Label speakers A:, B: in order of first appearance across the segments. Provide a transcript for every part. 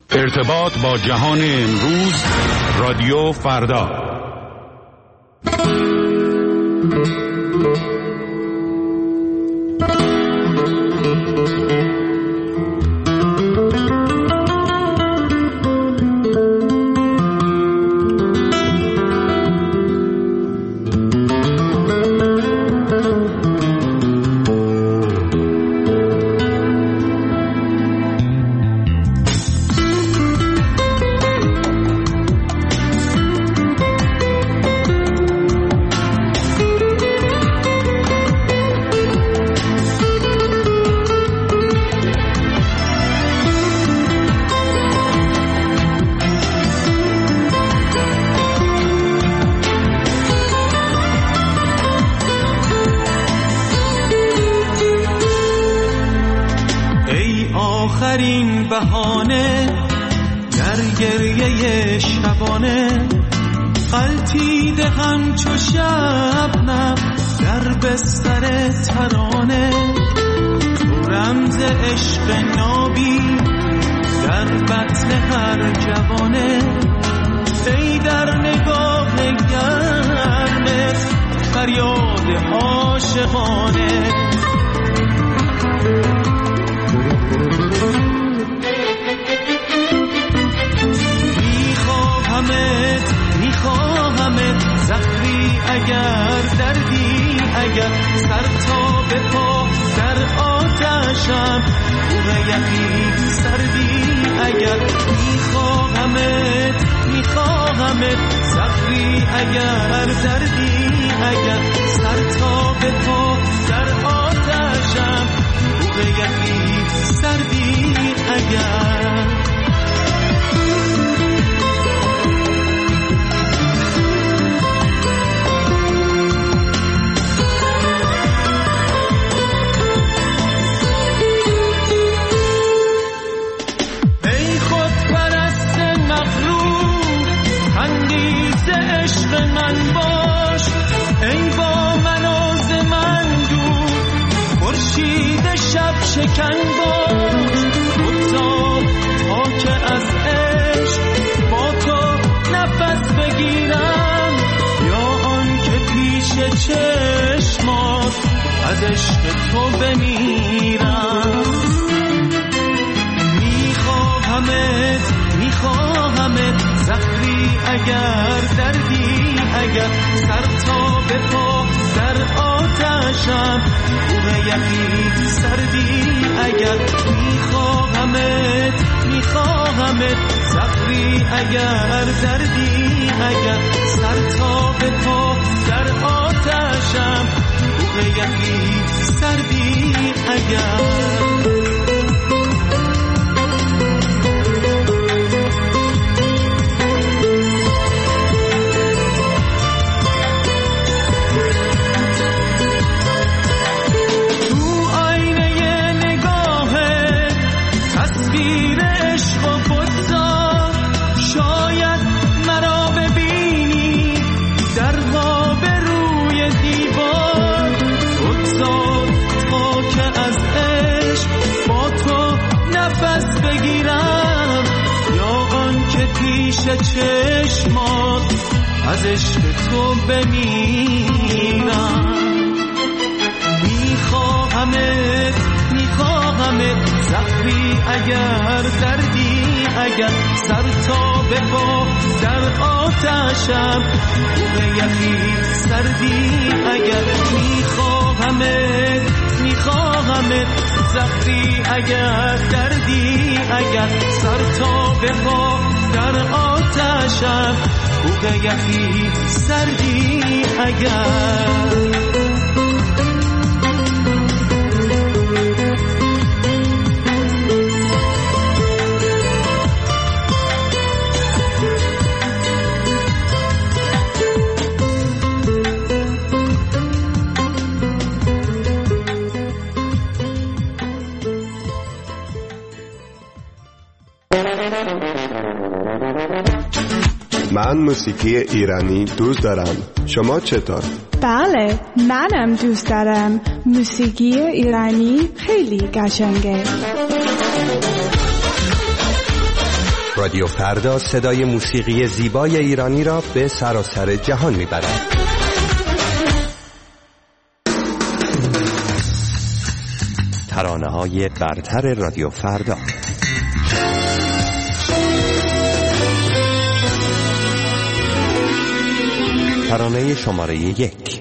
A: ارتباط با جهان امروز، رادیو فردا.
B: آخرین بهانه در گریه شبانه، غلطیده همچو شبنم در بستر ترانه. تو رمز عشق نابی در بطن هر جوانه، ای در نگاه گرمت فریاد عاشقانه. میخواهمت زخمی اگر دردی اگر، سر تا به پا در آتشم کوه یخی سردی اگر. میخواهمت زخمی اگر دردی اگر، سر تا به پا در آتشم کوه یخی سردی اگر. من باش ای با مناز من دور، خورشید شب شکن باش. تا که از عشق با تو نفس بگیرم، یا آن که پیش چشمات از عشق تو بمیرم. میخواهمت زخمی اگر دردی اگر، سر تا به پا در آتشم کوه یخی سردی اگر. میخواهمت زخمی اگر دردی اگر، سر تا به پا در آتشم کوه یخی سردی اگر. چشمات از عشق تو بمیرم. میخواهمت زخمی اگر دردی اگر، سر تا به پا در آتشم کوه یخی سردی اگر. میخواهمت زخمی اگر دردی اگر، سر تا به پا در آتشم کوه یخی سردی اگر.
C: من موسیقی ایرانی دوست دارم. شما چطور؟
D: بله، منم دوست دارم. موسیقی ایرانی خیلی قشنگه.
C: رادیو فردا صدای موسیقی زیبای ایرانی را به سراسر جهان میبرد. ترانه‌های برتر رادیو فردا. ترانه شماره 1.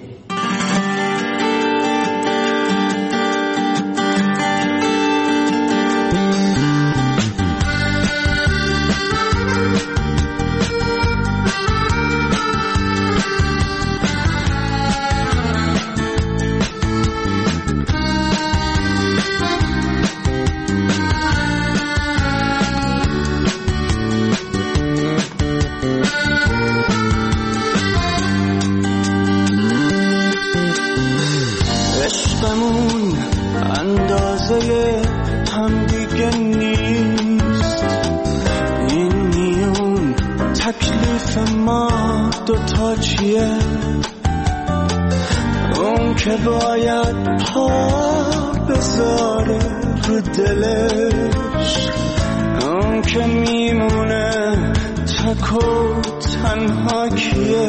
B: اون که باید پا بذاره رو دلش، اون که میمونه تک و تنها کیه؟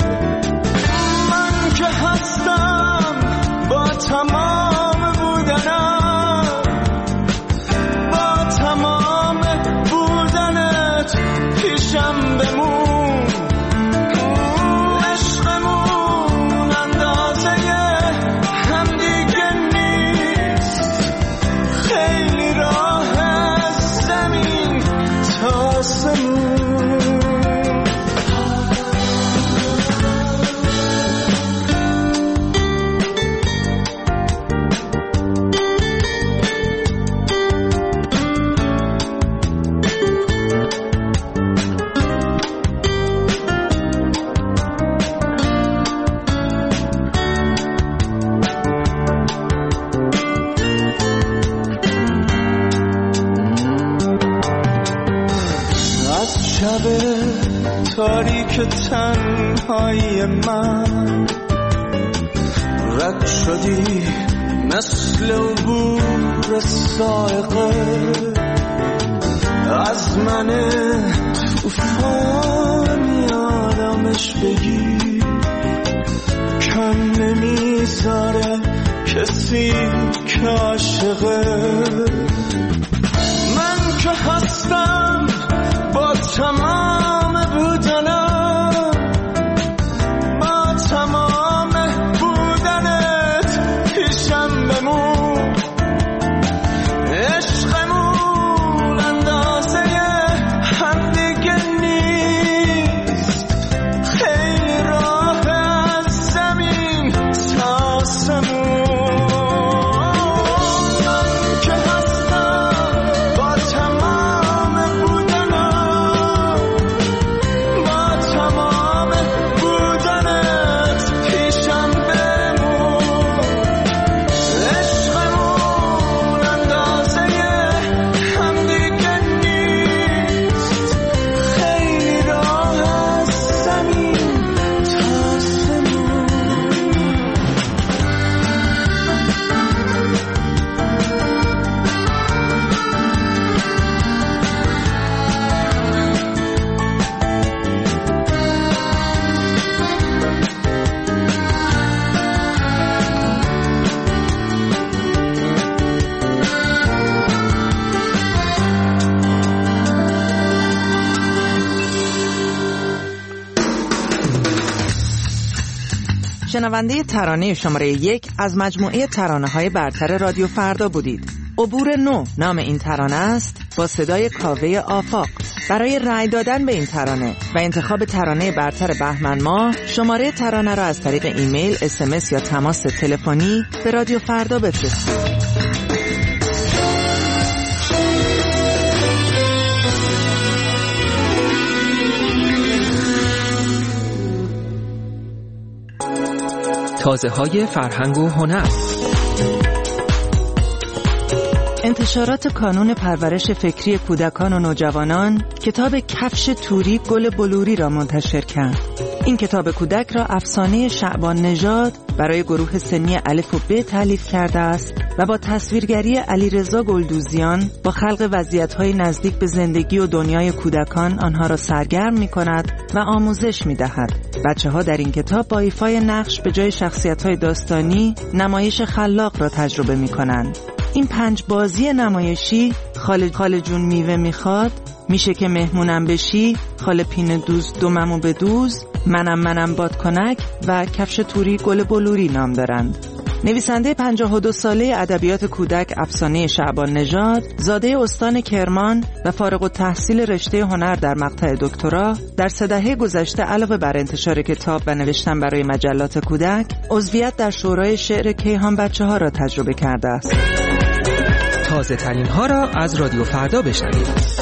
B: من که هستم با تمام بودنم، با تمام بودنت پیشم بمون. تاریک تنهایی من رد شدی مثل عبور سائقه از من طوفان آرامش بگی، کم نمیذاره کسی که عاشقه. من که هستم با تمام بودنم، با تمام بودنت پیشم بمون. عشقمون اندازه هم دیگه نیست، خیلی راه از زمین تا آسمون. من که هستم با تمام بودنم، با تمام بودنت پیشم بمون. عشقمون اندازه هم دیگه نیست، خیلی راه از زمین تا آسمون.
E: شنونده ترانه شماره 1 از مجموعه ترانه‌های برتر رادیو فردا بودید. عبور 9 نام این ترانه است، با صدای کاوه آفاق. برای رأی دادن به این ترانه و انتخاب ترانه برتر بهمن ماه، شماره ترانه را از طریق ایمیل، SMS یا تماس تلفنی به رادیو فردا بفرستید.
F: تازه‌های فرهنگ و هنر.
E: انتشارات کانون پرورش فکری کودکان و نوجوانان کتاب کفش توری گل بلوری را منتشر کرد. این کتاب کودک را افسانه شعبان نژاد برای گروه سنی الف و ب تالیف کرده است و با تصویرگری علیرضا گلدوزیان با خلق وضعیت‌های نزدیک به زندگی و دنیای کودکان آنها را سرگرم می‌کند و آموزش می‌دهد. بچه‌ها در این کتاب با ایفای نقش به جای شخصیت‌های داستانی نمایش خلاق را تجربه می‌کنند. این 5 بازی نمایشی خاله جون میوه میخواد، میشه که مهمونم بشی، خاله پین دوز دوممو بدوز، منم بادکنک و کفش توری گل بلوری نام دارند. نویسنده 52 ساله ادبیات کودک افسانه شعبان نژاد، زاده استان کرمان و فارغ التحصیل رشته هنر در مقطع دکترا، در 3 دهه گذشته علاوه بر انتشار کتاب و نوشتن برای مجلات کودک، عضویت در شورای شعر کیهان بچه‌ها را تجربه کرده است.
F: تازه ترین ها را از رادیو فردا بشنوید.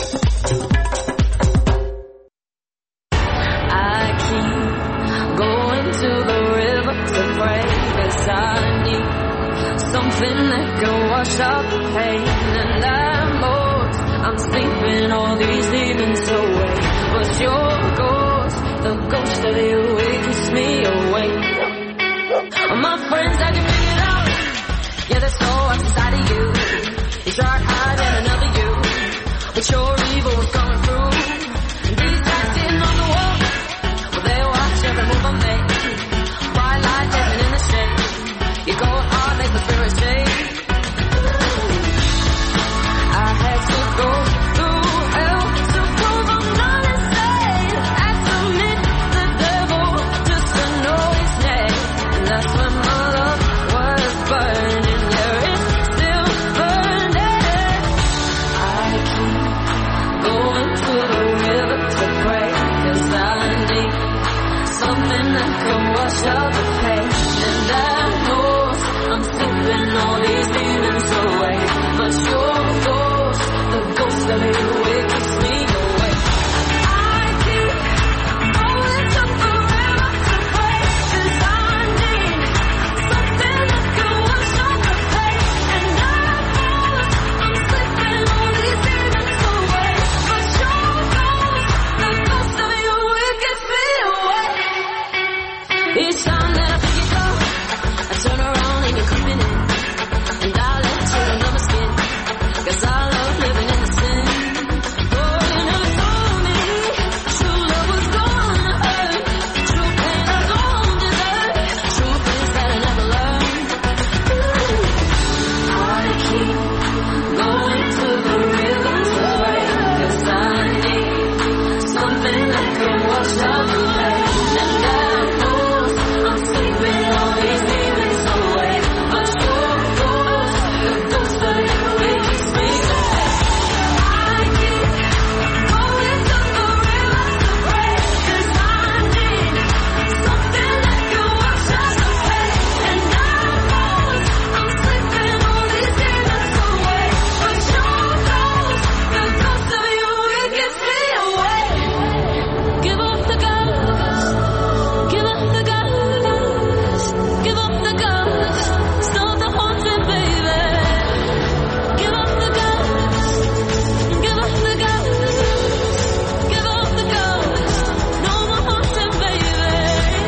G: Something that can wash out the pain, and I'm sleeping all these demons away. But your ghost, the ghost of you, it keeps me awake. My friends, I can figure it out. Yeah, there's so much inside of you. You tried hiding another you, but your evil was coming through. And these guys sitting on the wall, well, they watch every move I make. Bright light dancing in the shade. You go hard, make the spirit shake. I had to go through hell to prove I'm not insane. I submit the devil just to know his name. And that's when my love was burning. Yeah, it's still burning. I keep going to the river to pray, 'cause I need something that can wash out the pain. And I know I'm sleeping all these demons away, but your ghost, the ghost of you, it keeps me awake. I keep going to the river to pray, 'cause I need something that can wash out the pain. And I know I'm sleeping all these demons away, but your ghost, the ghost of you, it keeps me awake. Each time that I pick it up, I turn around and you're coming in, and I let you under my skin, 'cause I love living in the sin. Oh, you never told me true love was gonna hurt, true pain I don't deserve, true things that I never learned. I keep going to the river to pray, 'cause I need something that can wash out the pain. And I know I'm sleeping all these demons away, but your ghost, the ghost of you, it keeps me awake. I keep going to the river to pray, 'cause I need something that can wash out the pain. And I know I'm sleeping all these demons away, but your ghost, the ghost of you, it keeps me awake. Give up the ghost, give up the ghost, give up the ghost, stop the haunting, baby. Give up the ghost, give up the ghost, give up the ghost, no more haunting, baby.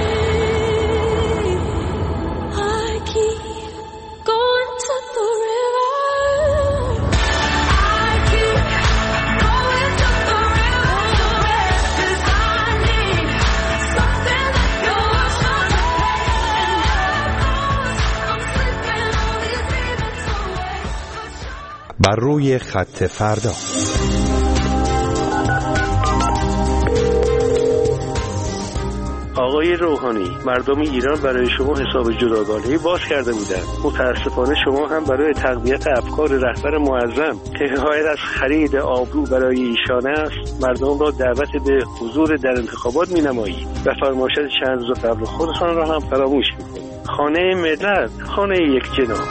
G: I keep going to the river. I keep going to the river to rest, 'cause I need something that can wash out the pain. And I'm sleeping all these demons away, but
C: بر روی خط فردا.
H: آقای روحانی، مردم ایران برای شما حساب جداگانه‌ای باز کرده بودند. متاسفانه شما هم برای تقویت افکار رهبر معظم که حمایت از خرید آبرو برای ایشان است، مردم را دعوت به حضور در انتخابات می‌نمایید و فرمایشات چند روز قبل خودتان را هم فراموش می‌کنید. خانه ملت، خانه یک جناح.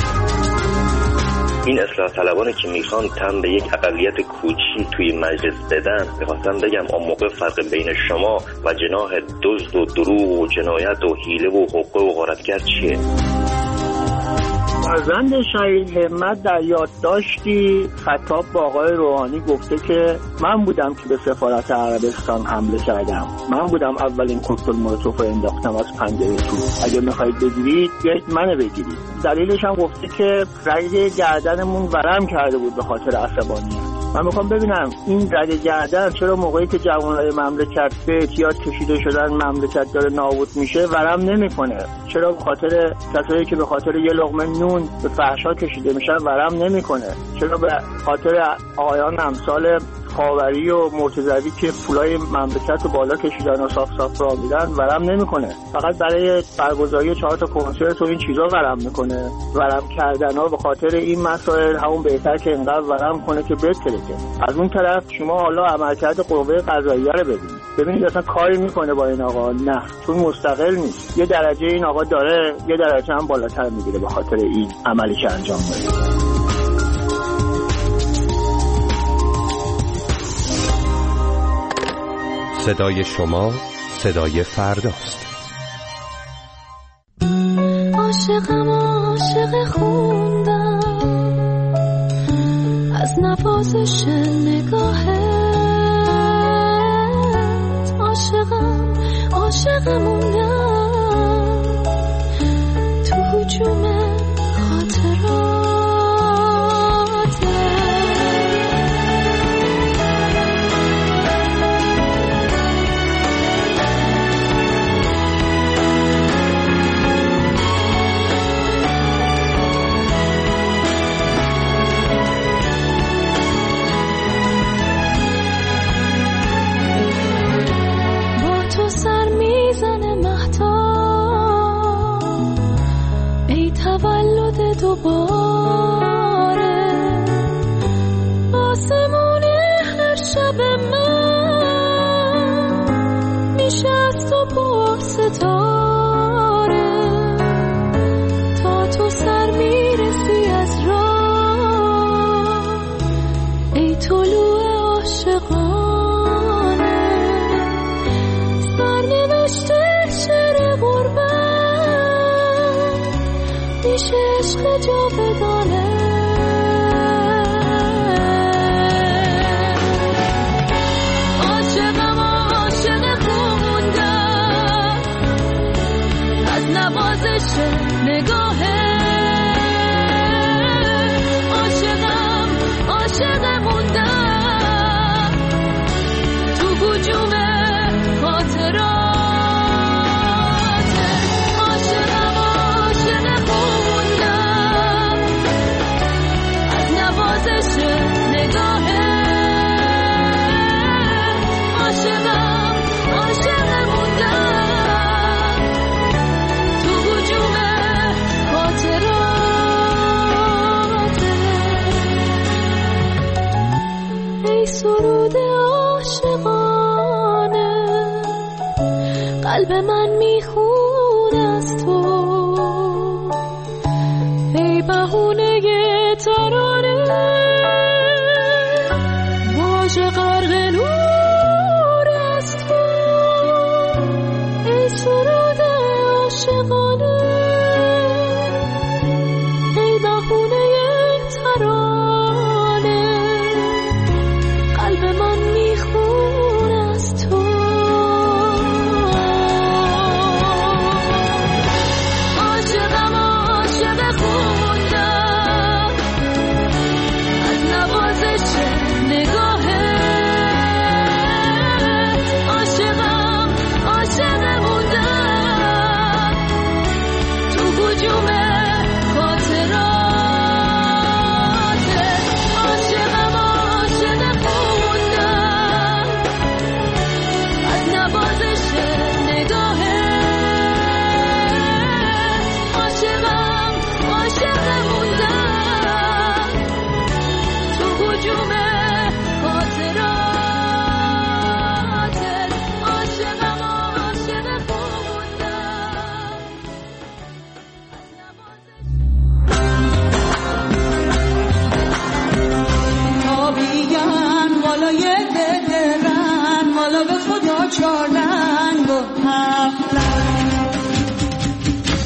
I: این اصلاح طلبانی که میخوان تن به یک اقلیت کوچی توی مجلس بدن، میخواستم بگم اون موقع فرق بین شما و جناح دزد و دروغ و جنایت و حیله و حقوق و غارتگر چیه؟
J: فرزند شهید همت در یادداشتی خطاب با آقای روحانی گفته که من بودم که به سفارت عربستان حمله کردم، من بودم اولین کوکتل مولوتوف رو انداختم از پنجره تو، اگه میخواید بگیرید بیایید منو بگیرید. دلیلش هم گفته که رگ گردنمون ورم کرده بود به خاطر عصبانیت. من میخوام ببینم این رگ گردن چرا موقعی که جوانای مملکت به اعتیاد کشیده شدن، مملکت داره نابود میشه، ورم نمیکنه؟ چرا به خاطر کسایی که به خاطر یه لقمه نون به فحشا کشیده میشن ورم نمیکنه؟ چرا به خاطر آقایان امثال خاوری و مرتضوی که پولای مملکت رو بالا کشیدن و صاف راه میدن ورم نمیکنه؟ فقط برای برگزاری 4 تا کنسرت و این چیزا ورم میکنه. ورم کردن ها به خاطر این مسائل همون بهتر که اینقدر ورم کنه که بهتره. از اون طرف شما حالا عملکرد قوه قضاییه رو ببینید اصلا کاری میکنه با این آقا؟ نه، چون مستقل نیست. یه درجه این آقا داره، یه درجه هم بالاتر میگیره به خاطر این عملی که انجام داده.
C: صدای شما صدای فرداست.
G: عاشقم عاشق خوندم از نوازش نگاهت، عاشقم عاشق موندم تو هجوم خاطرات. دوباره آسمون هر شب من میشه از تو پر ستاره، تا تو سر میرسی از راه ای طلوع عاشقانه. سرنوشته شعر غربت میشه عشق جاودانه. عاشقم عاشق خوندم از نوازش نگاهه، عاشقم عاشق موندم تو هجوم خاطرات. قلب من میخونه از تو ای بهونه ترانه، واژه غرق نور از تو ای سرود عاشقانه، ای بهونه ترانه. قلب من میخونه از تو.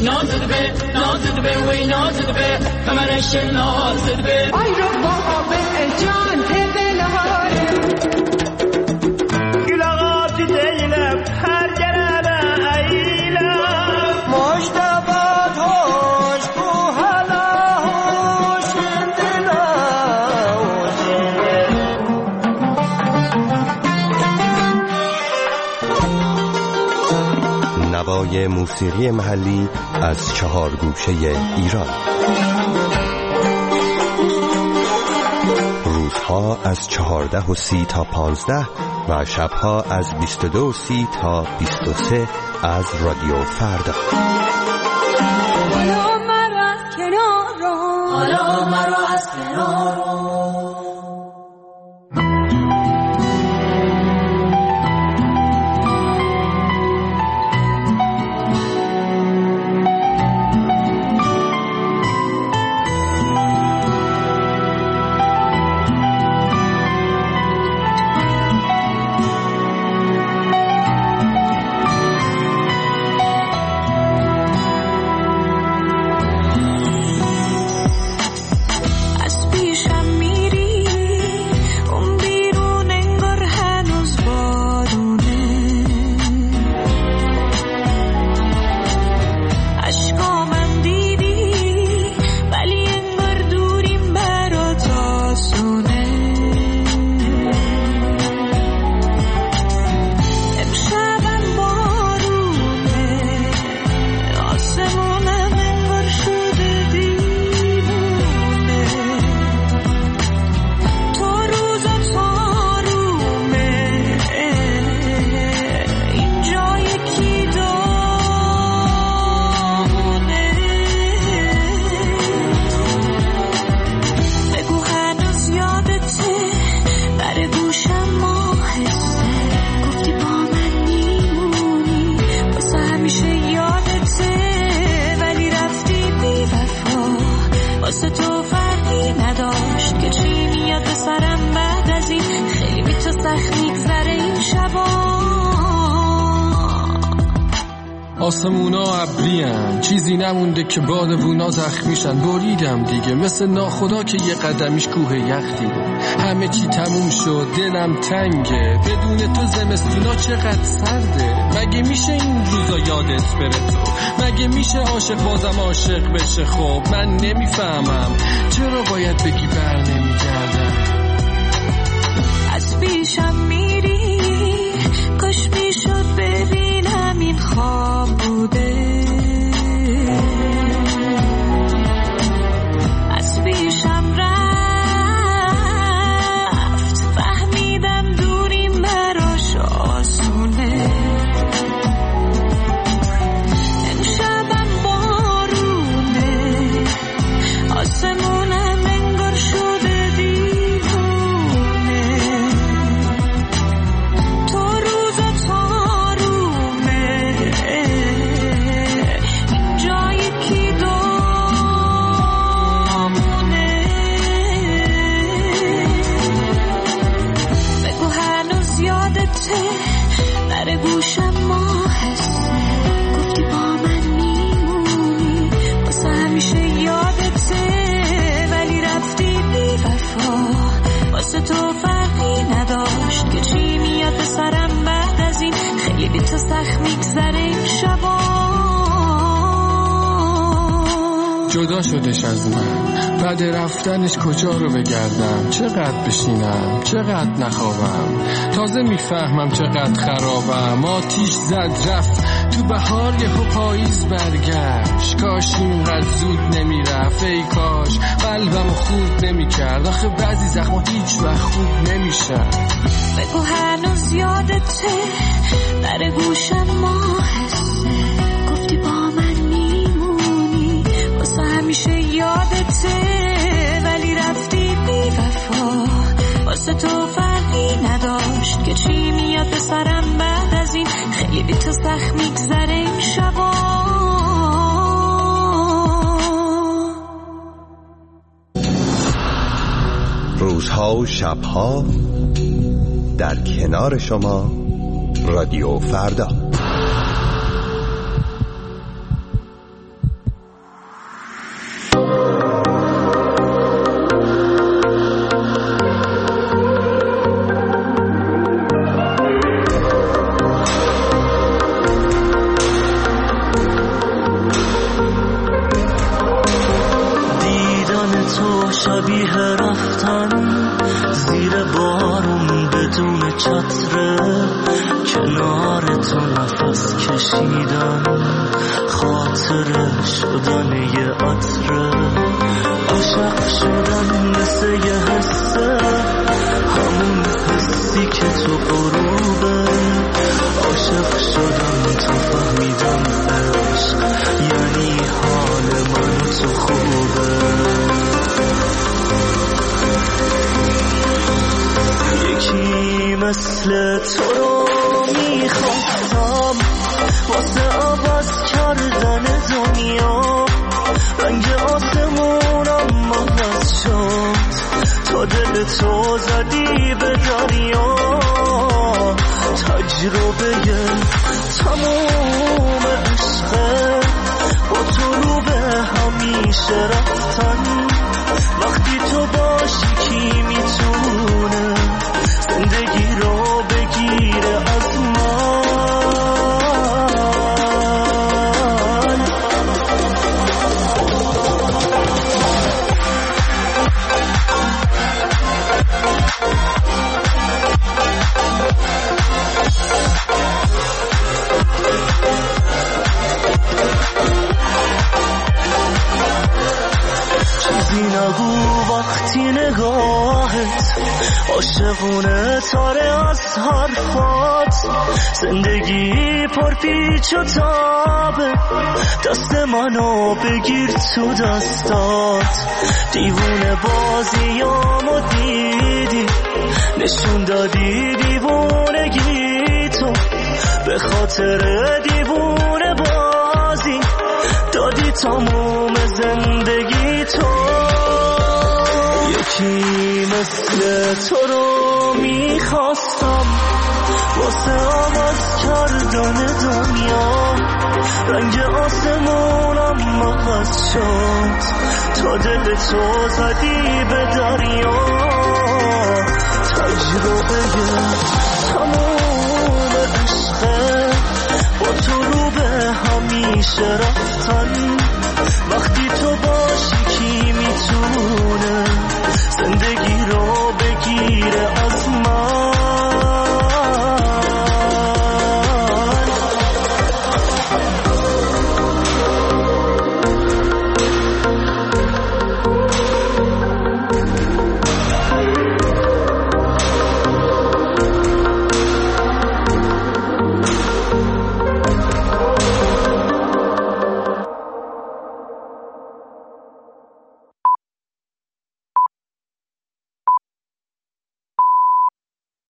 B: نازد به نازد به وی نازد به کمرش نازد به آی رو با به جان دلهاره گلاغات دیلم هر جرم ایلم مشتبات هوش بو حالا هوش
C: نوای موسیقی محلی از 4 گوشه ایران. روزها از 14:30 تا 15 و شبها از 22:30 تا 23 از رادیو فردا.
G: حالا مرا از کنار رو، حالا مرا از کنار رو.
K: آسمونا ابرین، چیزی نمونده که بادوونا زخمیشن. بریدم دیگه مثل ناخدا که یه قدمیش کوه یخ دیده. همه چی تموم شد، دلم تنگه. بدون تو زمستونا چقدر سرده. مگه میشه این روزا یادت بره تو؟ مگه میشه عاشق بازم عاشق بشه؟ خب من نمیفهمم چرا باید بگی بر نمیگردم.
G: از پیشم میری، کاش میشد ببینم این خواب بوده. از پیشم رفت، فهمیدم دوریم براش آسونه. امشبم بارونه، آسمونم انگار شده دیوونه. تو روزا تارومه، این جایی کی دامونه. بگو هنوز یادته، در گوشم ماهسته. گفتی با من میمونی، واسه همیشه یادته. ولی رفتی بی وفا، واسه تو فرقی نداشت که چی میاد به سرم بعد از این. خیلی بی تو سخت میگذره این شبا.
K: جدا شدش از من، بعد رفتنش کجا رو بگردم؟ چقدر بشینم، چقدر نخوابم. تازه میفهمم چقدر خرابم. آتیش زد رفت تو بهار، یهو پاییز برگشت. کاش اینقدر زود نمیرفت، ای کاش قلبمو خورد نمیکرد. آخه بعضی زخما هیچ وقت خوب نمیشن.
G: بگو هنوز یادته، در گوشم ماهسته. گفتی با من میمونی، واسه همیشه یادته. ولی رفتی بی وفا، واسه تو فرقی نداشت که چی میاد به سرم بعد از این. خیلی بی تو سخت میگذره این شبا.
C: روزها و شبها در کنار شما رادیو فردا.
L: چتره کنار تو نفس کشیدن خاطره شدن یه عطره عاشق شدن مثل یه حسه همون حسی که تو غروبه عاشق شدن تو فهمیدم عشق یعنی حال من تو خوبه یکی مثل تو رو میخواستم واسه عوض کردن دنیا رنگ آسمونم عوض شد تا دل تو زدی به دریا تجربه تموم عشقه با تو رو به همیشه رفتن وقتی تو باشی کی میتونه زندگی رو بگیره از من چیزی نگو وقتی نگاهت عاشقونه تاره از حرفات زندگی پرپیچ و تابه دست منو بگیر تو دستات دیوونه بازیامو دیدی نشون دادی دیوونگی تو به خاطر دیوونه بازی دادی تموم زندگی تو یکی مثل تو رو میخواستم واسه عوض کردن دنیا رنگ آسمونم عوض شد تا دل تو زدی به دریا تجربه تموم عشقه با تو رو به همیشه رفتن